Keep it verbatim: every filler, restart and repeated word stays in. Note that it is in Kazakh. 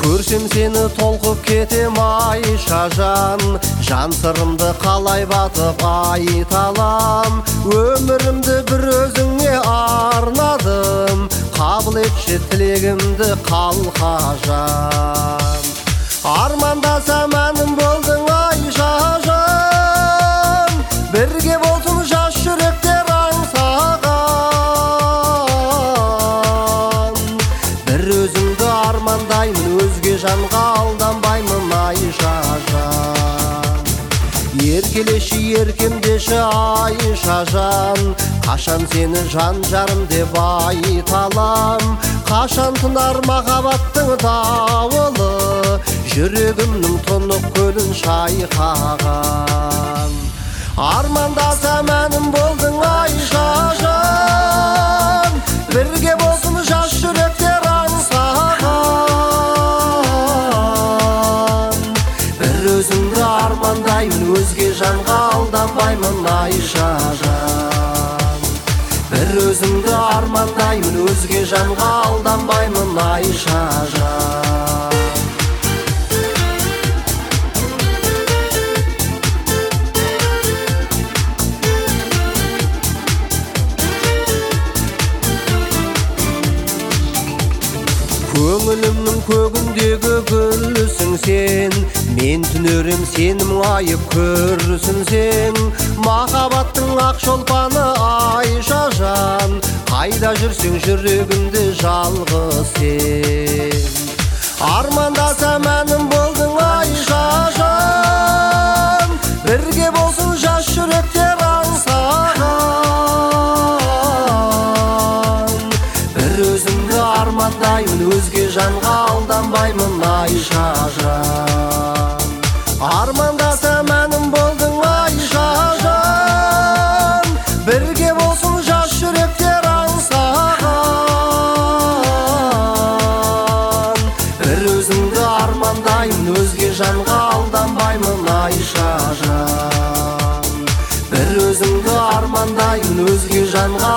Көрсем сені толқып кетем Айша жан, жан сырымды қалай батып айталам. Өмірімді бір өзіңе арнадым, қабыл етші тілегімді қалқажан. Армандасам әнім болдың Айша жан, бірге болсын жас жүректер аңсаған. Бір өзіңді армандаймын, өзге жанға алданбаймын Айша жан. Еркелеші еркемдеші Айша жан, қашан сені жан жарым деп айталам. Қашан тынар махаббаттың дауылы, жүрегімнің тұнық көлін шайқаған. Армандасам әнім болдың Айша жан, бірге болсын жас жүректер аңсаған. Бір өзіңді армандаймын, өзге жанға алданбаймын Айша жан. Бір өзіңді армандаймын, өзге жанға алданбаймын Айша жан. Көңілімнің көгіндегі гүлсің сен, мен түнерем сенім айып көрсін сен. Махаббаттың ақ шолпаны Айша жан, қайда жүрсең жүрегімді жалғыз сен. Армандасам әнім болдың Айша жан, бірге болсын жас жүректер аңсаған. Бір өзіңді армандаймын, өзге жанға алданбаймын Айша жан. Армандасам әнім болдың Айша жан, бірге болсын жас жүректер аңсаған. Бір өзіңді армандаймын, өзге жанға алданбаймын Айша жан. Бір өзіңді армандаймын, өзге жанға